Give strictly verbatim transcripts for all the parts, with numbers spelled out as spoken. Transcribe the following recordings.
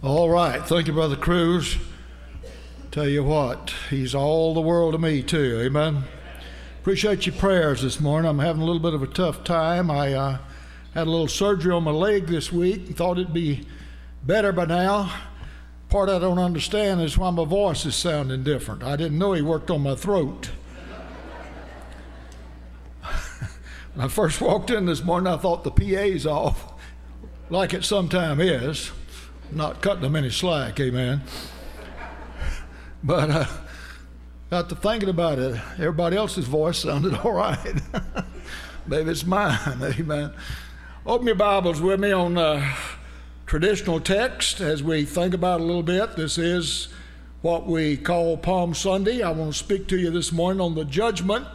All right. Thank you, Brother Cruz. Tell you what, he's all the world to me, too. Amen. Appreciate your prayers this morning. I'm having a little bit of a tough time. I uh, had a little surgery on my leg this week and thought it'd be better by now. Part I don't understand is why my voice is sounding different. I didn't know he worked on my throat. When I first walked in this morning, I thought the P A's off, like it sometime is. Not cutting them any slack, amen. But uh, got to thinking about it. Everybody else's voice sounded all right. Maybe it's mine, amen. Open your Bibles with me on uh, traditional text as we think about it a little bit. This is what we call Palm Sunday. I want to speak to you this morning on the judgment,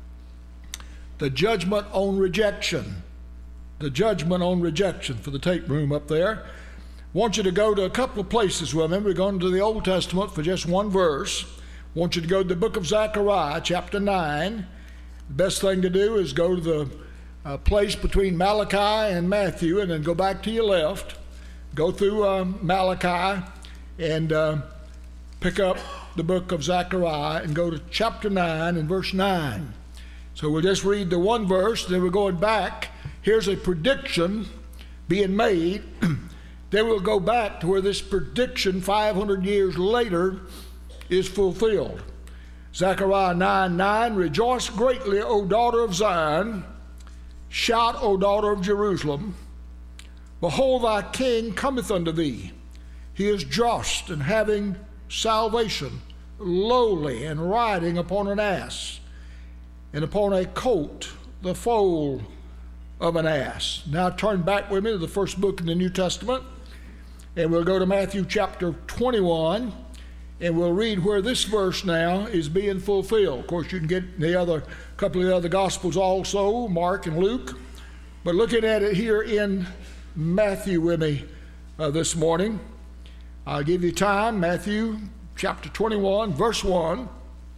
the judgment on rejection, the judgment on rejection for the tape room up there. I want you to go to a couple of places with me. We're going to the Old Testament for just one verse. I want you to go to the book of Zechariah, chapter nine. The best thing to do is go to the uh, place between Malachi and Matthew and then go back to your left. Go through uh, Malachi and uh, pick up the book of Zechariah and go to chapter nine and verse nine. So we'll just read the one verse, then we're going back. Here's a prediction being made. Then we'll go back to where this prediction five hundred years later is fulfilled. Zechariah nine nine, rejoice greatly, O daughter of Zion. Shout, O daughter of Jerusalem. Behold, thy king cometh unto thee. He is just and having salvation, lowly and riding upon an ass, and upon a colt, the foal of an ass. Now turn back with me to the first book in the New Testament, and we'll go to Matthew chapter twenty-one, and we'll read where this verse now is being fulfilled. Of course, you can get the other couple of the other Gospels also, Mark and Luke, but looking at it here in Matthew with me uh, this morning, I'll give you time. Matthew chapter twenty-one, verse one.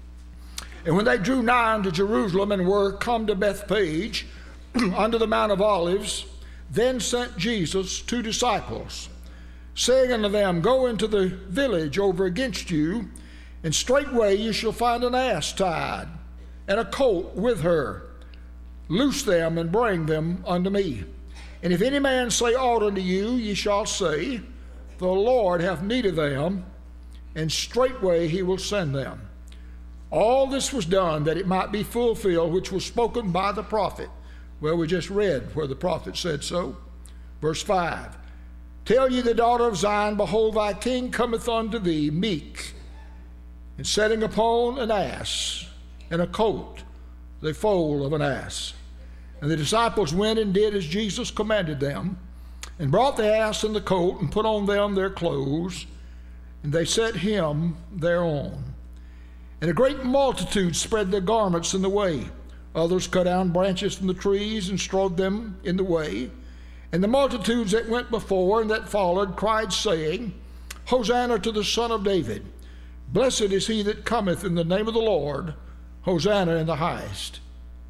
And when they drew nigh unto Jerusalem and were come to Bethphage, unto the Mount of Olives, then sent Jesus two disciples, saying unto them, go into the village over against you, and straightway you shall find an ass tied, and a colt with her. Loose them and bring them unto me. And if any man say aught unto you, ye shall say, the Lord hath need of them, and straightway he will send them. All this was done that it might be fulfilled, which was spoken by the prophet. Well, we just read where the prophet said so. Verse five, tell ye the daughter of Zion, behold, thy king cometh unto thee, meek, and sitting upon an ass, and a colt, the foal of an ass. And the disciples went and did as Jesus commanded them, and brought the ass and the colt, and put on them their clothes, and they set him thereon. And a great multitude spread their garments in the way. Others cut down branches from the trees and strewed them in the way. And the multitudes that went before and that followed cried, saying, Hosanna to the Son of David. Blessed is he that cometh in the name of the Lord. Hosanna in the highest.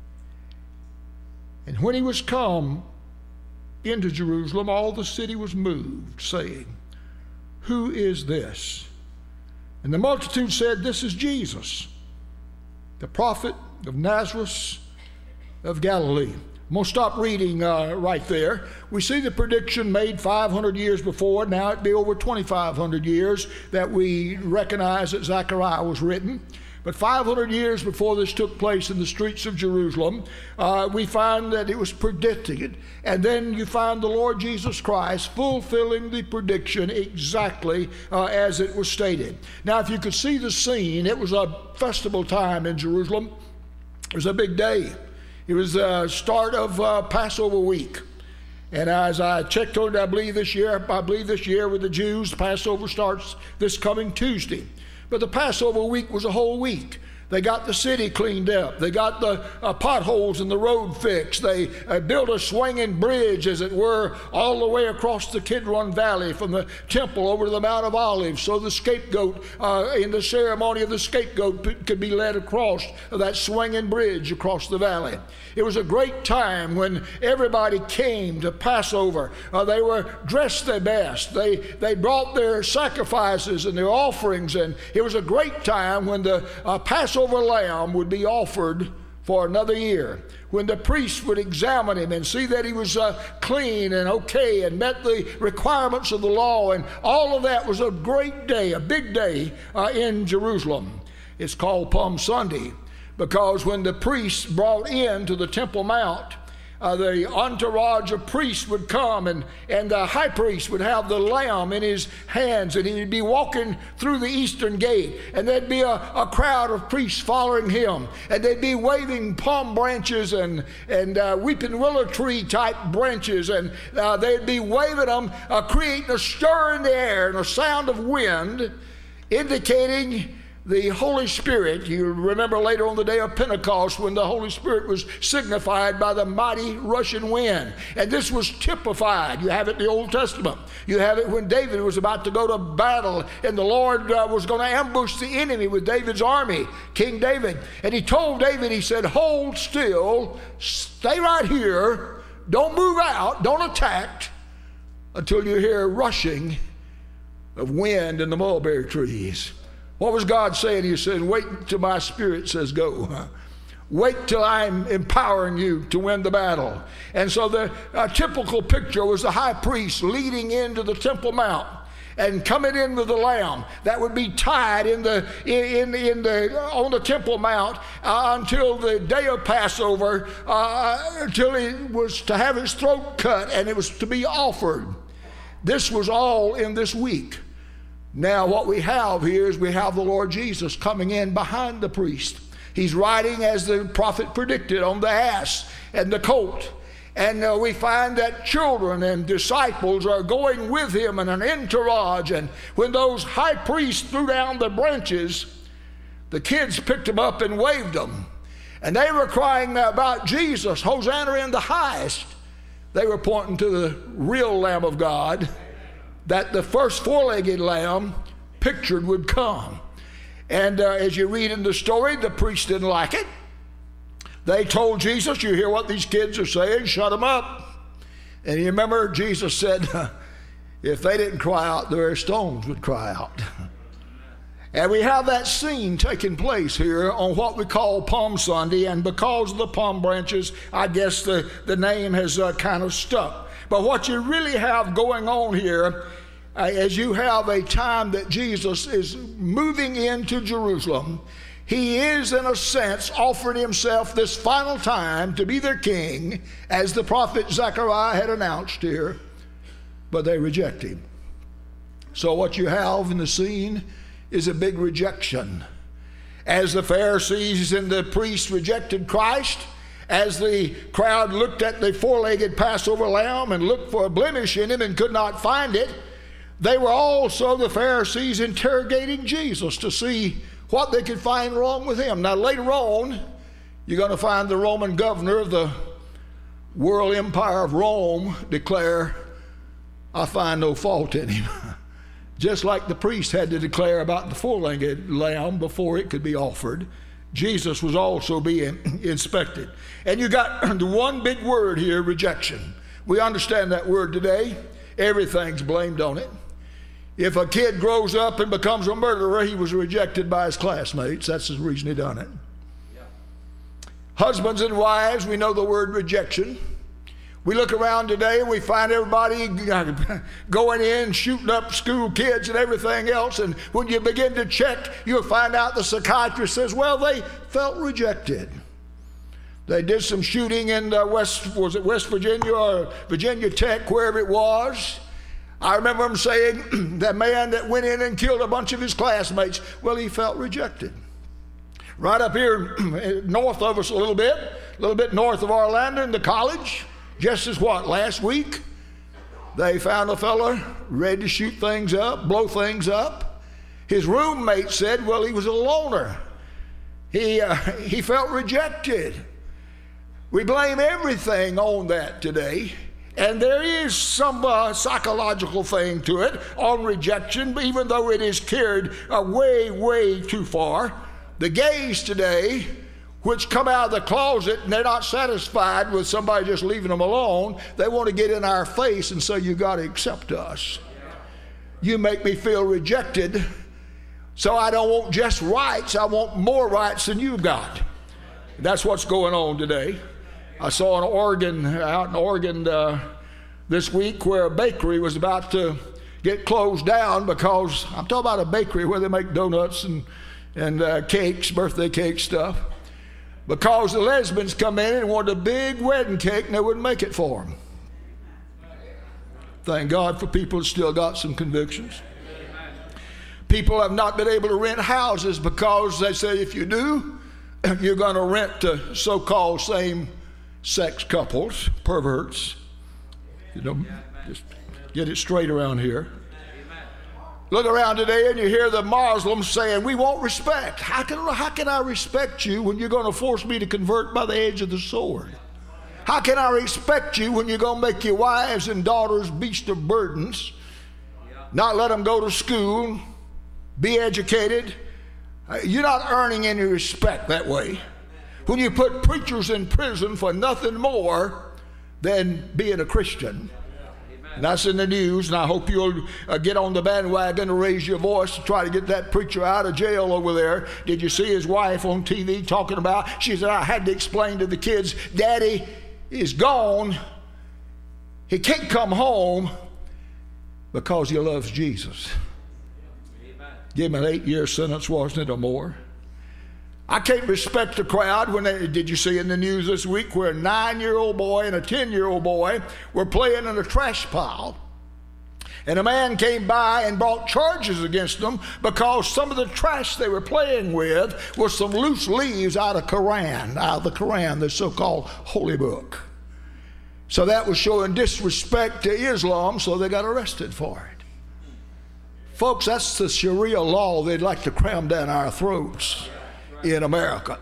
And when he was come into Jerusalem, all the city was moved, saying, who is this? And the multitude said, this is Jesus, the prophet of Nazareth of Galilee. I'm going to stop reading uh, right there. We see the prediction made five hundred years before. Now it'd be over twenty-five hundred years that we recognize that Zechariah was written. But five hundred years before this took place in the streets of Jerusalem, uh, we find that it was predicted. And then you find the Lord Jesus Christ fulfilling the prediction exactly uh, as it was stated. Now, if you could see the scene, it was a festival time in Jerusalem. It was a big day. It was the start of uh, Passover week. And as I checked on it, I believe this year, I believe this year with the Jews, Passover starts this coming Tuesday. But the Passover week was a whole week. They got the city cleaned up. They got the uh, potholes in the road fixed. They uh, built a swinging bridge, as it were, all the way across the Kidron Valley from the temple over to the Mount of Olives, so the scapegoat, uh, in the ceremony of the scapegoat, could be led across that swinging bridge across the valley. It was a great time when everybody came to Passover. Uh, they were dressed their best. They, they brought their sacrifices and their offerings, and it was a great time when the uh, Passover lamb would be offered for another year, when the priest would examine him and see that he was uh, clean and okay and met the requirements of the law, and all of that. Was a great day, a big day uh, in Jerusalem. It's called Palm Sunday because when the priests brought in to the Temple Mount, Uh, the entourage of priests would come, and, and the high priest would have the lamb in his hands, and he'd be walking through the eastern gate, and there'd be a, a crowd of priests following him, and they'd be waving palm branches and, and uh, weeping willow tree type branches, and uh, they'd be waving them, uh, creating a stir in the air and a sound of wind, indicating the Holy Spirit. You remember later on the day of Pentecost when the Holy Spirit was signified by the mighty rushing wind. And this was typified. You have it in the Old Testament. You have it when David was about to go to battle and the Lord uh, was going to ambush the enemy with David's army, King David. And he told David, he said, hold still, stay right here, don't move out, don't attack until you hear rushing of wind in the mulberry trees. What was God saying? He said, wait till my spirit says go. Wait till I'm empowering you to win the battle. And so the uh, typical picture was the high priest leading into the Temple Mount and coming in with the lamb that would be tied in the in in the on the Temple Mount uh, until the day of Passover, uh, until he was to have his throat cut and it was to be offered. This was all in this week. Now what we have here is we have the Lord Jesus coming in behind the priest. He's riding, as the prophet predicted, on the ass and the colt. And uh, we find that children and disciples are going with him in an entourage. And when those high priests threw down the branches, the kids picked them up and waved them. And they were crying about Jesus, Hosanna in the highest. They were pointing to the real Lamb of God that the first four-legged lamb pictured would come. And uh, as you read in the story, the priests didn't like it. They told Jesus, you hear what these kids are saying, shut them up. And you remember Jesus said, if they didn't cry out, their stones would cry out. And we have that scene taking place here on what we call Palm Sunday, and because of the palm branches, I guess the, the name has uh, kind of stuck. But what you really have going on here, uh, as you have a time that Jesus is moving into Jerusalem, he is in a sense offering himself this final time to be their king, as the prophet Zechariah had announced here, but they reject him. So what you have in the scene is a big rejection. As the Pharisees and the priests rejected Christ, as the crowd looked at the four-legged Passover lamb and looked for a blemish in him and could not find it, they were also, the Pharisees, interrogating Jesus to see what they could find wrong with him. Now later on, you're going to find the Roman governor of the world empire of Rome declare, I find no fault in him. Just like the priest had to declare about the four-legged lamb before it could be offered, Jesus was also being inspected. And you got the one big word here, rejection. We understand that word today. Everything's blamed on it. If a kid grows up and becomes a murderer, he was rejected by his classmates. That's the reason he done it. Yeah. Husbands and wives, we know the word rejection. We look around today and we find everybody going in, shooting up school kids and everything else. And when you begin to check, you'll find out the psychiatrist says, well, they felt rejected. They did some shooting in uh, West, was it West Virginia or Virginia Tech, wherever it was. I remember them saying that man that went in and killed a bunch of his classmates, well, he felt rejected. Right up here north of us a little bit, a little bit north of Orlando in the college, just as what, last week, they found a fella ready to shoot things up, blow things up. His roommate said, well, he was a loner. He, uh, he felt rejected. We blame everything on that today. And there is some uh, psychological thing to it on rejection, even though it is carried uh, way, way too far. The gays today, which come out of the closet and they're not satisfied with somebody just leaving them alone, they want to get in our face and say, you got to accept us. You make me feel rejected, so I don't want just rights, I want more rights than you've got. That's what's going on today. I saw in Oregon, out in Oregon uh, this week, where a bakery was about to get closed down because, I'm talking about a bakery where they make donuts and, and uh, cakes, birthday cake stuff, because the lesbians come in and wanted a big wedding cake and they wouldn't make it for them. Thank God for people who still got some convictions. People have not been able to rent houses because they say if you do, you're going to rent to so-called same-sex couples, perverts. You know, just get it straight around here. Look around today and you hear the Muslims saying, we want respect. How can, how can I respect you when you're going to force me to convert by the edge of the sword? How can I respect you when you're going to make your wives and daughters beasts of burdens, not let them go to school, be educated? You're not earning any respect that way. When you put preachers in prison for nothing more than being a Christian. And that's in the news, and I hope you'll uh, get on the bandwagon and raise your voice to try to get that preacher out of jail over there. Did you see his wife on T V talking about, she said, I had to explain to the kids, Daddy is gone. He can't come home because he loves Jesus. Amen. Give him an eight-year sentence, wasn't it, or more? I can't respect the crowd when they, did you see in the news this week where a nine-year-old boy and a ten-year-old boy were playing in a trash pile. And a man came by and brought charges against them because some of the trash they were playing with was some loose leaves out of Quran, out of the Quran, the so-called holy book. So that was showing disrespect to Islam, so they got arrested for it. Folks, that's the Sharia law they'd like to cram down our throats in America.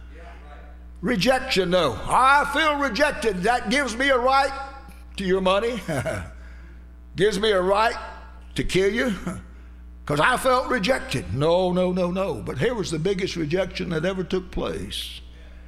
Rejection, though. I feel rejected. That gives me a right to your money. Gives me a right to kill you because I felt rejected. No, no, no, no. But here was the biggest rejection that ever took place.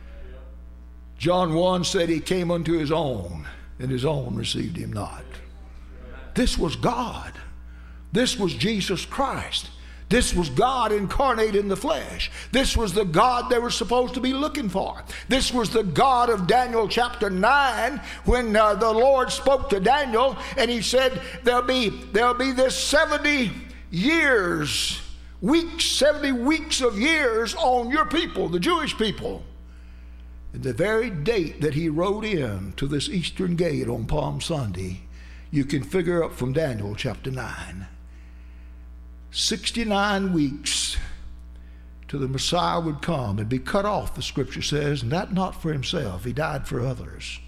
John one said he came unto his own, and his own received him not. This was God. This was Jesus Christ. This was God incarnate in the flesh. This was the God they were supposed to be looking for. This was the God of Daniel chapter nine when uh, the Lord spoke to Daniel and he said, there'll be, there'll be this seventy years, weeks, seventy weeks of years on your people, the Jewish people. And the very date that he rode in to this eastern gate on Palm Sunday, you can figure up from Daniel chapter nine. sixty-nine weeks till the Messiah would come and be cut off, the scripture says, and that not for himself. He died for others.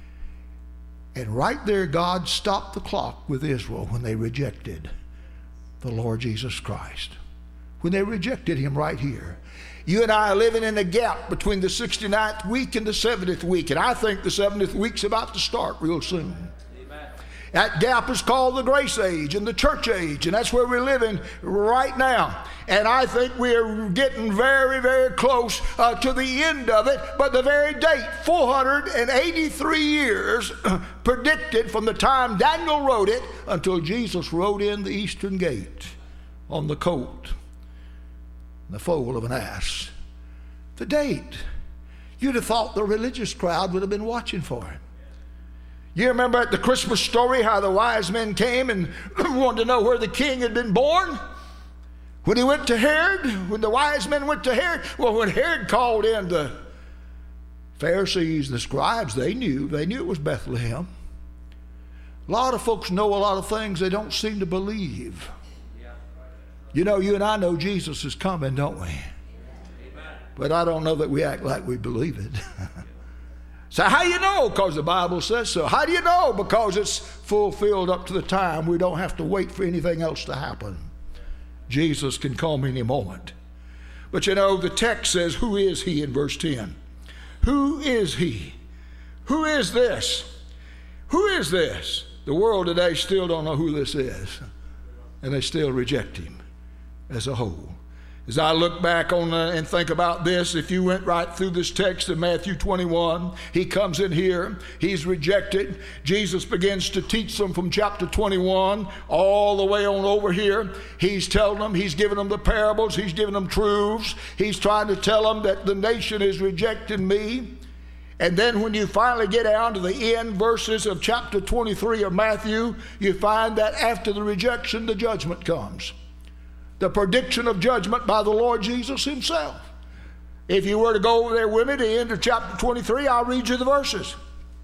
And right there, God stopped the clock with Israel when they rejected the Lord Jesus Christ. When they rejected him right here. You and I are living in a gap between the sixty-ninth week and the seventieth week, and I think the seventieth week's about to start real soon. That gap is called the grace age and the church age, and that's where we're living right now. And I think we're getting very, very close uh, to the end of it. But the very date, four hundred eighty-three years predicted from the time Daniel wrote it until Jesus rode in the eastern gate on the colt, the foal of an ass. The date. You'd have thought the religious crowd would have been watching for it. You remember at the Christmas story how the wise men came and wanted to know where the king had been born? When he went to Herod, when the wise men went to Herod, well, when Herod called in the Pharisees and the scribes, they knew. They knew it was Bethlehem. A lot of folks know a lot of things they don't seem to believe. You know, you and I know Jesus is coming, don't we? But I don't know that we act like we believe it. So how do you know? Because the Bible says so. How do you know? Because it's fulfilled up to the time. We don't have to wait for anything else to happen. Jesus can come any moment. But you know, the text says, who is he in verse ten? Who is he? Who is this? Who is this? The world today still don't know who this is, and they still reject him as a whole. As I look back on uh, and think about this, if you went right through this text in Matthew twenty-one, he comes in here, he's rejected. Jesus begins to teach them from chapter twenty-one all the way on over here. He's telling them, he's giving them the parables, he's giving them truths. He's trying to tell them that the nation is rejecting me. And then when you finally get down to the end verses of chapter twenty-three of Matthew, you find that after the rejection, the judgment comes. The prediction of judgment by the Lord Jesus himself. If you were to go over there with me to the end of chapter twenty-three, I'll read you the verses.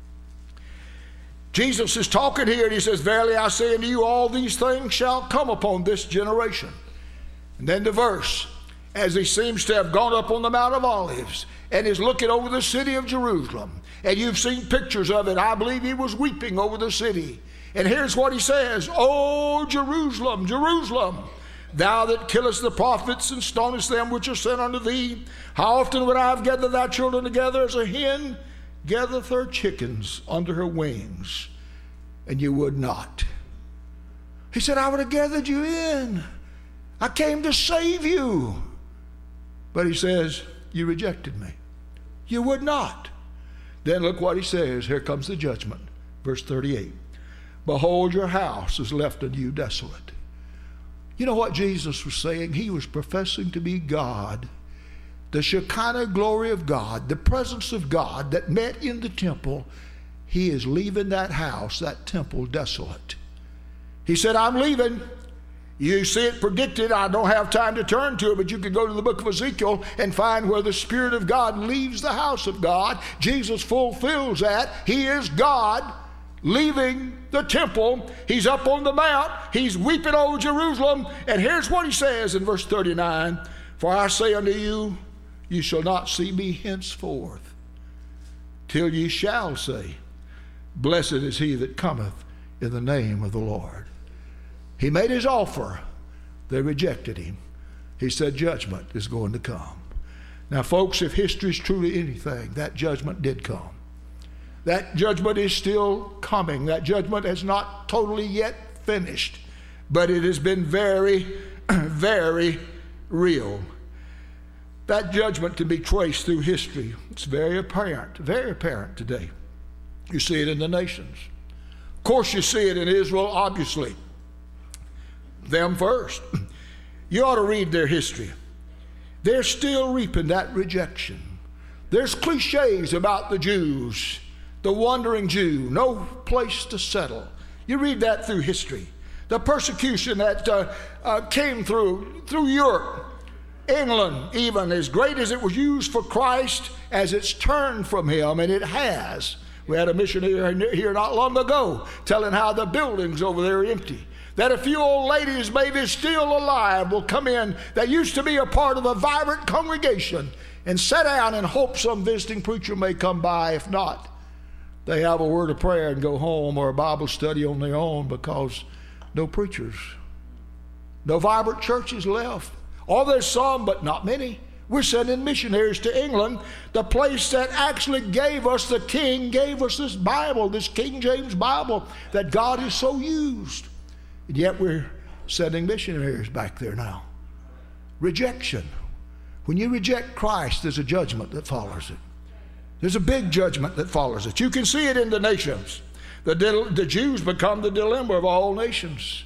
Jesus is talking here and he says, verily I say unto you, all these things shall come upon this generation. And then the verse, as he seems to have gone up on the Mount of Olives and is looking over the city of Jerusalem. And you've seen pictures of it. I believe he was weeping over the city. And here's what he says, O Jerusalem, Jerusalem, thou that killest the prophets and stonest them which are sent unto thee, how often would I have gathered thy children together as a hen gathereth her chickens under her wings, and you would not. He said, I would have gathered you in. I came to save you. But he says, you rejected me. You would not. Then look what he says. Here comes the judgment. Verse thirty-eight. Behold, your house is left unto you desolate. You know what Jesus was saying? He was professing to be God. The Shekinah glory of God, the presence of God that met in the temple, he is leaving that house, that temple, desolate. He said, I'm leaving. You see it predicted. I don't have time to turn to it, but you can go to the book of Ezekiel and find where the Spirit of God leaves the house of God. Jesus fulfills that. He is God leaving the temple. He's up on the mount. He's weeping over Jerusalem. And here's what he says in verse thirty-nine. For I say unto you, you shall not see me henceforth, till ye shall say, blessed is he that cometh in the name of the Lord. He made his offer. They rejected him. He said judgment is going to come. Now, folks, if history is truly anything, that judgment did come. That judgment is still coming. That judgment has not totally yet finished, but it has been very, very real. That judgment can be traced through history. It's very apparent, very apparent today. You see it in the nations. Of course, you see it in Israel, obviously. Them first. You ought to read their history. They're still reaping that rejection. There's cliches about the Jews, the wandering Jew, no place to settle. You read that through history. The persecution that uh, uh, came through, through Europe, England, even as great as it was used for Christ, as it's turned from him, and it has. We had a missionary here not long ago telling how the buildings over there are empty. That a few old ladies, maybe still alive, will come in that used to be a part of a vibrant congregation and sit down and hope some visiting preacher may come by. If not, they have a word of prayer and go home, or a Bible study on their own, because no preachers, no vibrant churches left. Or there's some, but not many. We're sending missionaries to England, the place that actually gave us, the King gave us this Bible, this King James Bible that God has so used. And yet we're sending missionaries back there now. Rejection. When you reject Christ, there's a judgment that follows it. There's a big judgment that follows it. You can see it in the nations. The, the Jews become the dilemma of all nations.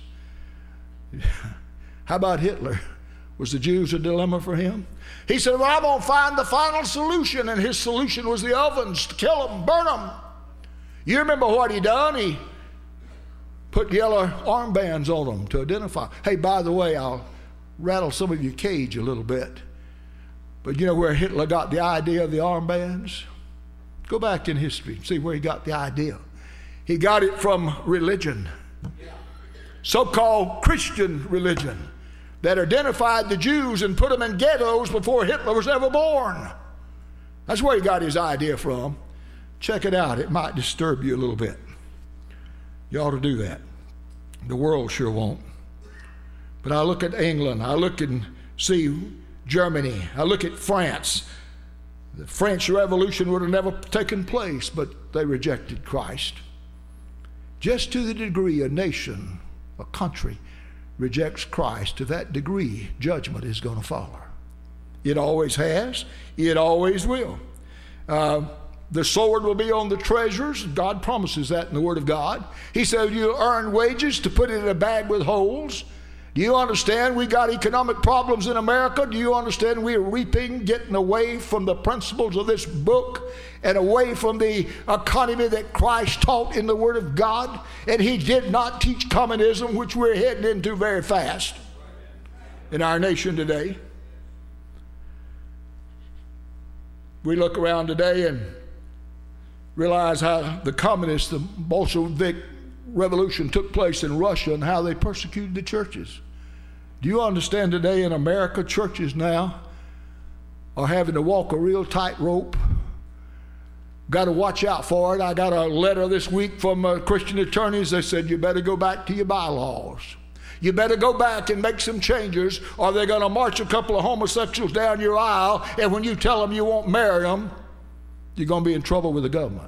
How about Hitler? Was the Jews a dilemma for him? He said, well, I'm going to find the final solution. And his solution was the ovens, to kill them, burn them. You remember what he done? He put yellow armbands on them to identify. Hey, by the way, I'll rattle some of your cage a little bit. But you know where Hitler got the idea of the armbands? Go back in history and see where he got the idea. He got it from religion. So-called Christian religion that identified the Jews and put them in ghettos before Hitler was ever born. That's where he got his idea from. Check it out. It might disturb you a little bit. You ought to do that. The world sure won't. But I look at England. I look and see Germany. I look at France. The French Revolution would have never taken place, but they rejected Christ. Just to the degree a nation, a country, rejects Christ, to that degree, judgment is going to follow. It always has. It always will. Uh, the sword will be on the treasures. God promises that in the Word of God. He said, you earn wages to put it in a bag with holes. Do you understand we got economic problems in America? Do you understand we're reaping, getting away from the principles of this book and away from the economy that Christ taught in the Word of God? And He did not teach communism, which we're heading into very fast in our nation today. We look around today and realize how the communists, the Bolshevik revolution took place in Russia and how they persecuted the churches. Do you understand today in America, churches now are having to walk a real tight rope? Got to watch out for it. I got a letter this week from uh, Christian attorneys. They said, you better go back to your bylaws. You better go back and make some changes, or they're going to march a couple of homosexuals down your aisle, and when you tell them you won't marry them, you're going to be in trouble with the government.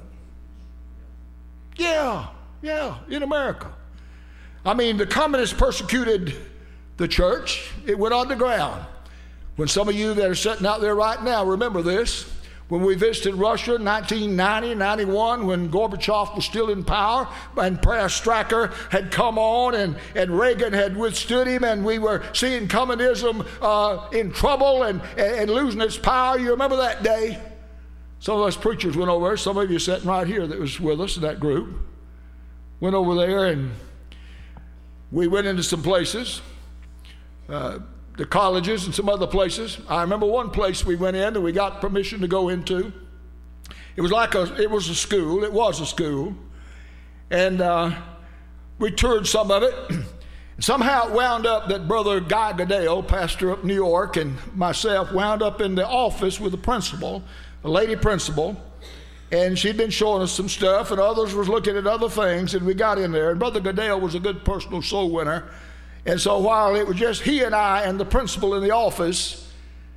Yeah, yeah, in America. I mean, the communists persecuted the church. It went underground. When some of you that are sitting out there right now remember this, when we visited Russia in nineteen ninety, ninety-one, when Gorbachev was still in power and Perestroika had come on and, and Reagan had withstood him, and we were seeing communism uh, in trouble and, and losing its power. You remember that day? Some of us preachers went over there. Some of you sitting right here that was with us in that group. Went over there and we went into some places, uh, the colleges and some other places. I remember one place we went in and we got permission to go into. It was like a, it was a school. It was a school. And uh, we toured some of it. Somehow it wound up that Brother Guy Gadeo, pastor up in New York, and myself wound up in the office with the principal, a lady principal, and she'd been showing us some stuff, and others was looking at other things, and we got in there, and Brother Gadeo was a good personal soul winner. And so while it was just he and I and the principal in the office,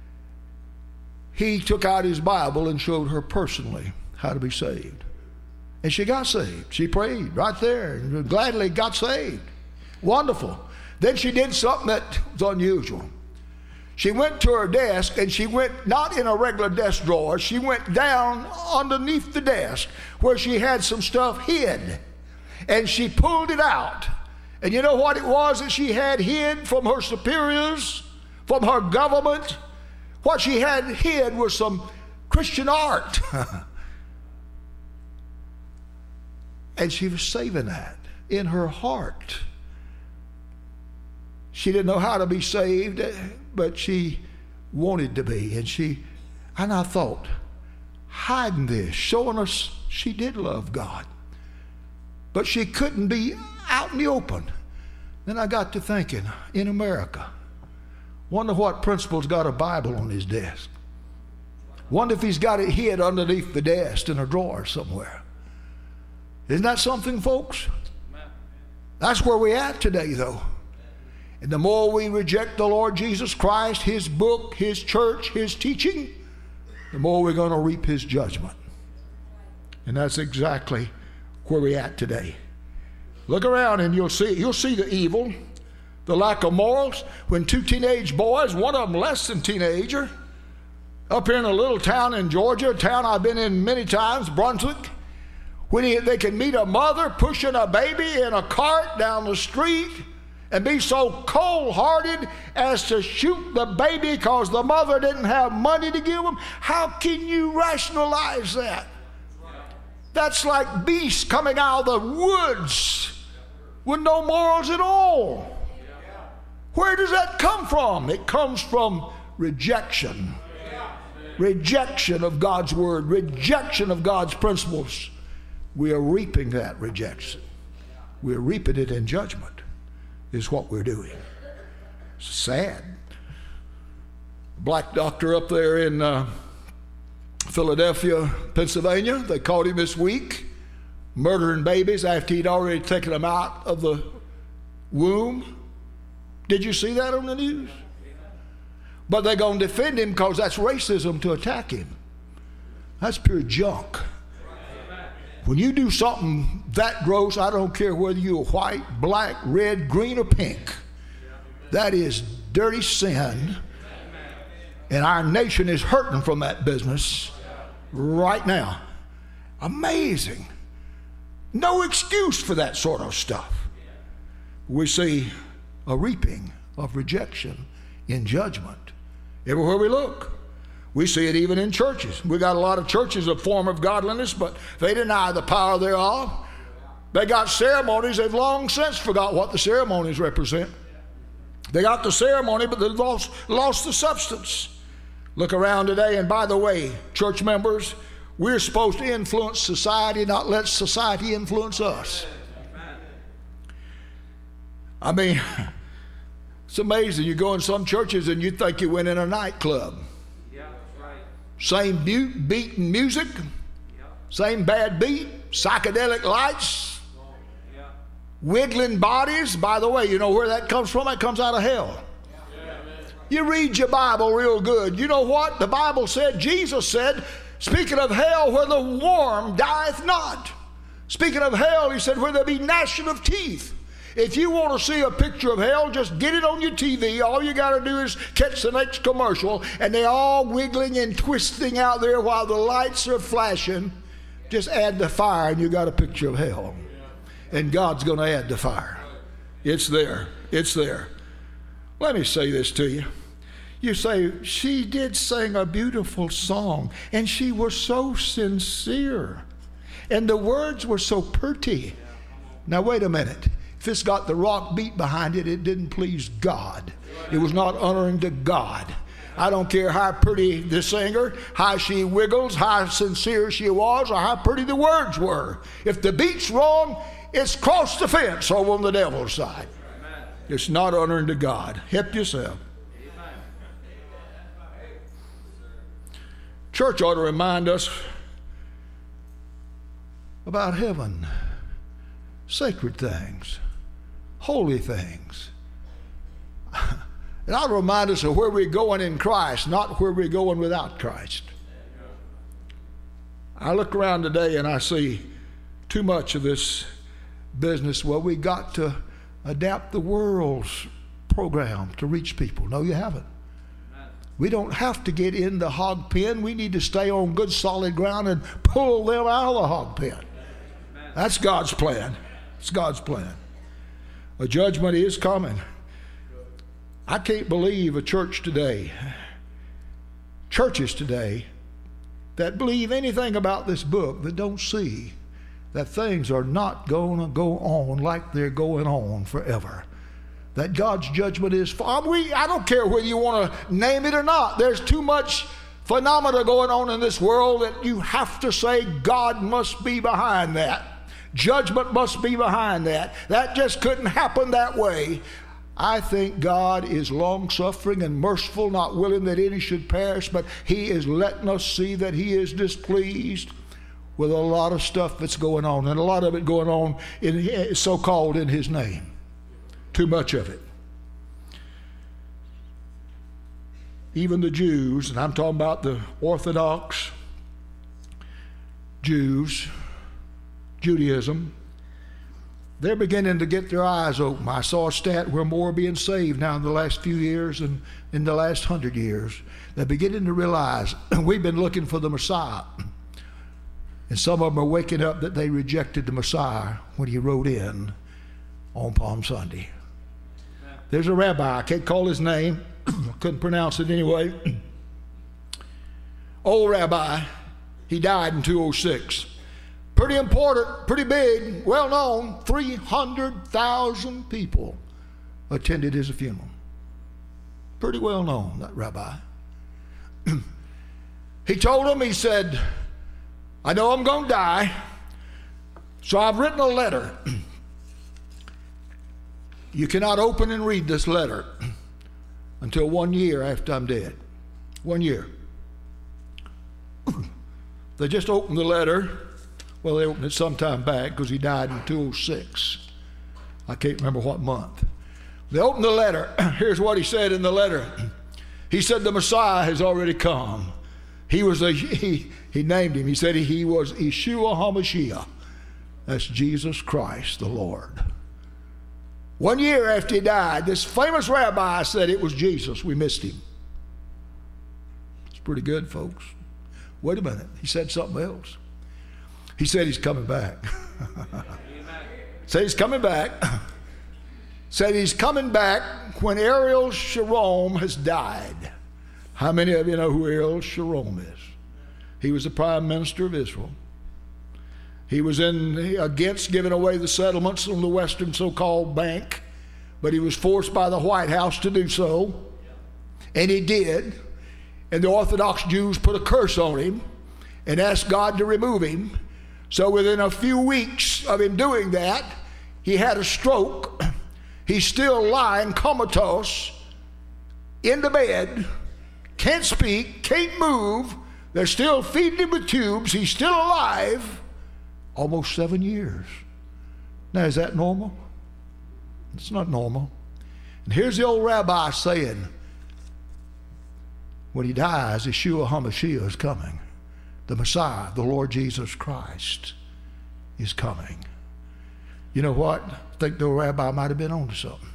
he took out his Bible and showed her personally how to be saved. And she got saved. She prayed right there and gladly got saved. Wonderful. Then she did something that was unusual. She went to her desk, and she went not in a regular desk drawer. She went down underneath the desk where she had some stuff hid. And she pulled it out. And you know what it was that she had hid from her superiors, from her government? What she had hid was some Christian art. And she was saving that in her heart. She didn't know how to be saved, but she wanted to be. And she, and I thought, hiding this, showing us she did love God. But she couldn't be out in the open. Then I got to thinking, in America, wonder what principal's got a Bible on his desk. Wonder if he's got it hid underneath the desk in a drawer somewhere. Isn't that something, folks? That's where we're at today, though. And the more we reject the Lord Jesus Christ, His book, His church, His teaching, the more we're going to reap His judgment. And that's exactly where we're at today. Look around and you'll see, you'll see the evil, the lack of morals. When two teenage boys, one of them less than teenager, up here in a little town in Georgia, a town I've been in many times, Brunswick, when he, they can meet a mother pushing a baby in a cart down the street and be so cold-hearted as to shoot the baby because the mother didn't have money to give them. How can you rationalize that? That's like beasts coming out of the woods with no morals at all. Where does that come from? It comes from rejection. Rejection of God's word, rejection of God's principles. We are reaping that rejection. We're reaping it in judgment, is what we're doing. It's sad. Black doctor up there in uh, Philadelphia, Pennsylvania, they caught him this week murdering babies after he'd already taken them out of the womb. Did you see that on the news? But they're going to defend him because that's racism to attack him. That's pure junk. When you do something that gross, I don't care whether you're white, black, red, green, or pink. That is dirty sin. And our nation is hurting from that business right now. Amazing. No excuse for that sort of stuff. We see a reaping of rejection in judgment everywhere we look. We see it even in churches. We got a lot of churches, a form of godliness, but they deny the power thereof. They got ceremonies. They've long since forgot what the ceremonies represent. They got the ceremony, but they lost, lost the substance. Look around today, and by the way, church members, we're supposed to influence society, not let society influence us. I mean, it's amazing. You go in some churches and you think you went in a nightclub. Same beat, beat and music, same bad beat, psychedelic lights, wiggling bodies. By the way, you know where that comes from? It comes out of hell. You read your Bible real good. You know what? The Bible said, Jesus said, speaking of hell, where the worm dieth not. Speaking of hell, he said, where there be gnashing of teeth. If you want to see a picture of hell, just get it on your T V. All you got to do is catch the next commercial, and they're all wiggling and twisting out there while the lights are flashing. Just add the fire, and you got a picture of hell. And God's going to add the fire. It's there. It's there. Let me say this to you. You say, she did sing a beautiful song, and she was so sincere, and the words were so pretty. Now, wait a minute. If it's got the rock beat behind it, it didn't please God. It was not honoring to God. I don't care how pretty the singer, how she wiggles, how sincere she was, or how pretty the words were. If the beat's wrong, it's crossed the fence over on the devil's side. It's not honoring to God. Help yourself. Church ought to remind us about heaven, sacred things, holy things. It ought to remind us of where we're going in Christ, not where we're going without Christ. I look around today and I see too much of this business. Well, we got to adapt the world's program to reach people. No, you haven't. We don't have to get in the hog pen. We need to stay on good solid ground and pull them out of the hog pen. That's God's plan. It's God's plan. A judgment is coming. I can't believe a church today, churches today, that believe anything about this book that don't see that things are not going to go on like they're going on forever. That God's judgment is for. We, I don't care whether you want to name it or not. There's too much phenomena going on in this world that you have to say God must be behind that. Judgment must be behind that. That just couldn't happen that way. I think God is long-suffering and merciful, not willing that any should perish, but He is letting us see that He is displeased with a lot of stuff that's going on, and a lot of it going on in so-called in His name. Too much of it. Even the Jews, and I'm talking about the Orthodox Jews, Judaism, they're beginning to get their eyes open. I saw a stat where more are being saved now in the last few years than in the last hundred years. They're beginning to realize we've been looking for the Messiah. And some of them are waking up that they rejected the Messiah when He rode in on Palm Sunday. There's a rabbi, I can't call his name, couldn't pronounce it anyway. Old rabbi, he died in two oh six. Pretty important, pretty big, well known, three hundred thousand people attended his funeral. Pretty well known, that rabbi. He told them, he said, I know I'm going to die, so I've written a letter. You cannot open and read this letter until one year after I'm dead. One year. They just opened the letter. Well, they opened it sometime back because he died in two oh six. I can't remember what month. They opened the letter. Here's what he said in the letter. He said the Messiah has already come. He was a, he, he named him. He said he was Yeshua HaMashiach. That's Jesus Christ the Lord. One year after he died, this famous rabbi said it was Jesus. We missed him. It's pretty good, folks. Wait a minute. He said something else. He said he's coming back. Said he's coming back. Said he's coming back when Ariel Sharon has died. How many of you know who Ariel Sharon is? He was the prime minister of Israel. He was in against giving away the settlements on the Western so-called bank, but he was forced by the White House to do so, and he did. And the Orthodox Jews put a curse on him and asked God to remove him. So within a few weeks of him doing that, he had a stroke. He's still lying comatose in the bed, can't speak, can't move. They're still feeding him with tubes. He's still alive. Almost seven years. Now, is that normal? It's not normal. And here's the old rabbi saying, when he dies, Yeshua HaMashiach is coming. The Messiah, the Lord Jesus Christ, is coming. You know what? I think the old rabbi might have been on to something.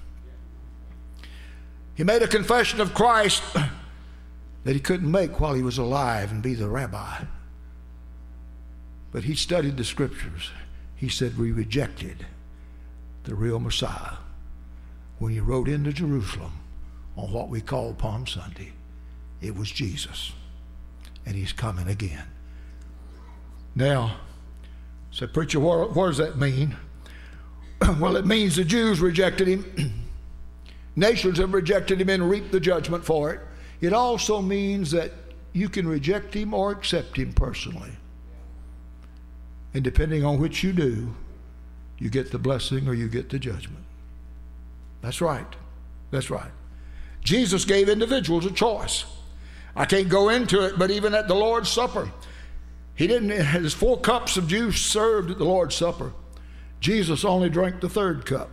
He made a confession of Christ that he couldn't make while he was alive and be the rabbi. But he studied the scriptures. He said we rejected the real Messiah when he rode into Jerusalem on what we call Palm Sunday. It was Jesus, and he's coming again. Now, say, preacher, what, what does that mean? Well, it means the Jews rejected him. Nations have rejected him and reaped the judgment for it. It also means that you can reject him or accept him personally. And depending on which you do, you get the blessing or you get the judgment. That's right. That's right. Jesus gave individuals a choice. I can't go into it, but even at the Lord's Supper, he didn't, there's four cups of juice served at the Lord's Supper. Jesus only drank the third cup.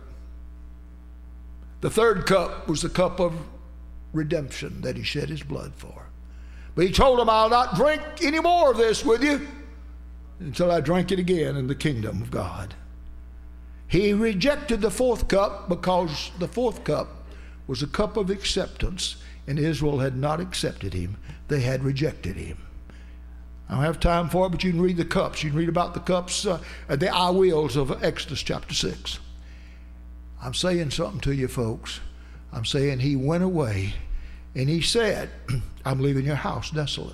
The third cup was the cup of redemption that he shed his blood for. But he told them, I'll not drink any more of this with you until I drink it again in the kingdom of God. He rejected the fourth cup because the fourth cup was a cup of acceptance, and Israel had not accepted him. They had rejected him. I don't have time for it, but you can read the cups. You can read about the cups, uh, the I wills of Exodus chapter six. I'm saying something to you folks. I'm saying he went away and he said, I'm leaving your house desolate.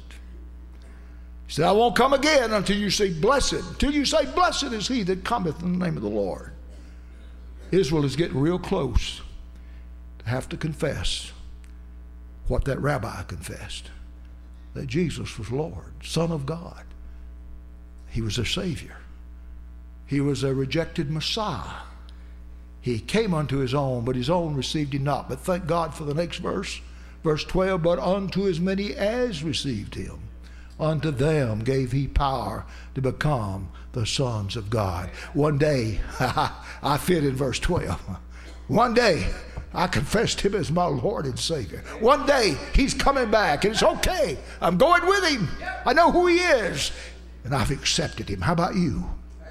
He said, I won't come again until you say blessed. Until you say blessed is he that cometh in the name of the Lord. Israel is getting real close to have to confess what that rabbi confessed. That Jesus was Lord, Son of God. He was their Savior. He was a rejected Messiah. He came unto his own, but his own received him not. But thank God for the next verse, verse twelve, but unto as many as received him, unto them gave he power to become the sons of God. One day, I fit in verse twelve. One day, I confessed him as my Lord and Savior. One day, he's coming back, and it's okay. I'm going with him. I know who he is, and I've accepted him. How about you?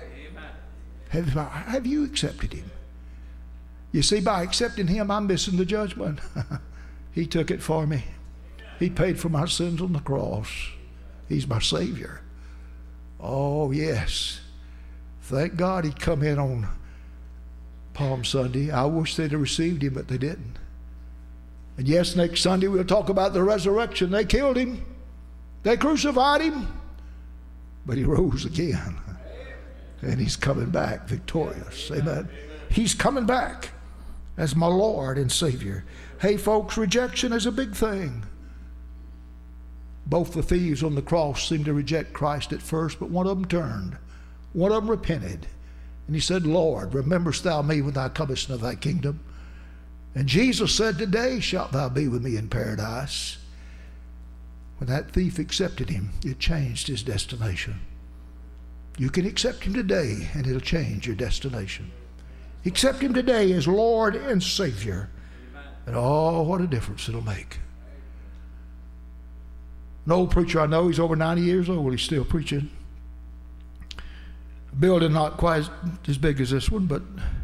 Have, have you accepted him? You see, by accepting him, I'm missing the judgment. He took it for me. He paid for my sins on the cross. He's my Savior. Oh, yes. Thank God he come in on Palm Sunday. I wish they'd have received him, but they didn't. And yes, next Sunday we'll talk about the resurrection. They killed him. They crucified him. But he rose again. And he's coming back victorious. Amen. He's coming back as my Lord and Savior. Hey, folks, rejection is a big thing. Both the thieves on the cross seemed to reject Christ at first, but one of them turned. One of them repented. And he said, Lord, rememberest thou me when thou comest into thy kingdom? And Jesus said, today shalt thou be with me in paradise. When that thief accepted him, it changed his destination. You can accept him today, and it'll change your destination. Accept him today as Lord and Savior. And oh, what a difference it'll make. An old preacher I know, he's over ninety years old, he's still preaching. A building not quite as, as big as this one, but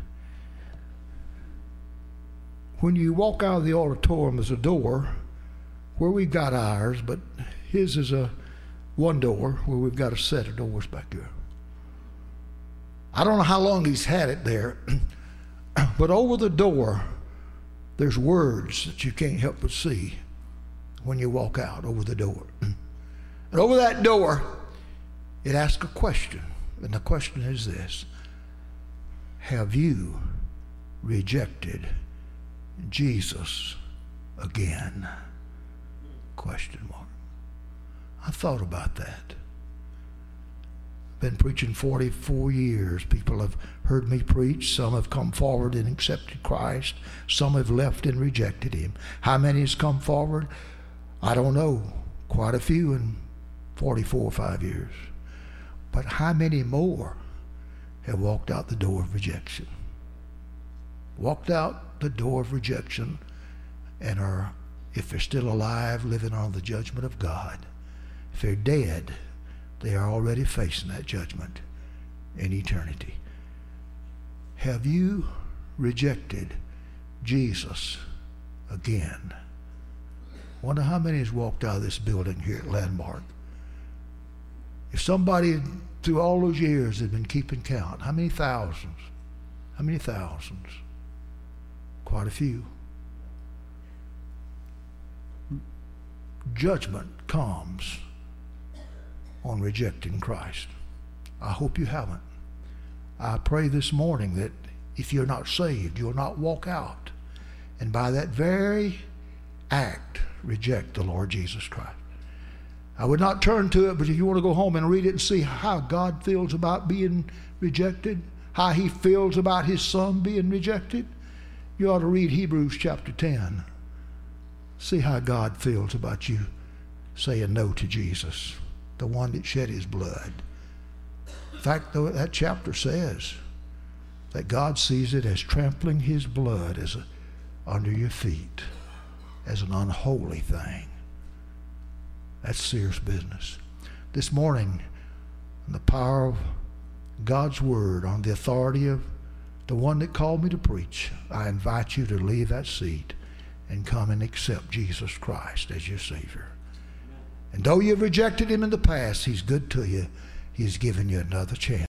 when you walk out of the auditorium, there's a door where we've got ours, but his is a one door where we've got a set of doors back here. I don't know how long he's had it there, but over the door, there's words that you can't help but see when you walk out over the door. And over that door, it asks a question. And the question is this: have you rejected Jesus again? Question mark. I thought about that. Been preaching forty-four years. People have heard me preach. Some have come forward and accepted Christ. Some have left and rejected him. How many has come forward? I don't know. Quite a few in forty-four or five years. But how many more have walked out the door of rejection? Walked out the door of rejection and are, if they're still alive, living on the judgment of God. If they're dead, they are already facing that judgment in eternity. Have you rejected Jesus again? Wonder how many has walked out of this building here at Landmark. If somebody through all those years had been keeping count, how many thousands? How many thousands? Quite a few. Judgment comes on rejecting Christ. I hope you haven't. I pray this morning that if you're not saved, you'll not walk out and by that very act reject the Lord Jesus Christ. I would not turn to it, but if you want to go home and read it and see how God feels about being rejected, how he feels about his son being rejected, you ought to read Hebrews chapter ten. See how God feels about you saying no to Jesus, the one that shed his blood. In fact, though, that chapter says that God sees it as trampling his blood as a, under your feet, as an unholy thing. That's serious business. This morning, in the power of God's word, on the authority of the one that called me to preach, I invite you to leave that seat and come and accept Jesus Christ as your Savior. And though you've rejected him in the past, he's good to you. He's given you another chance.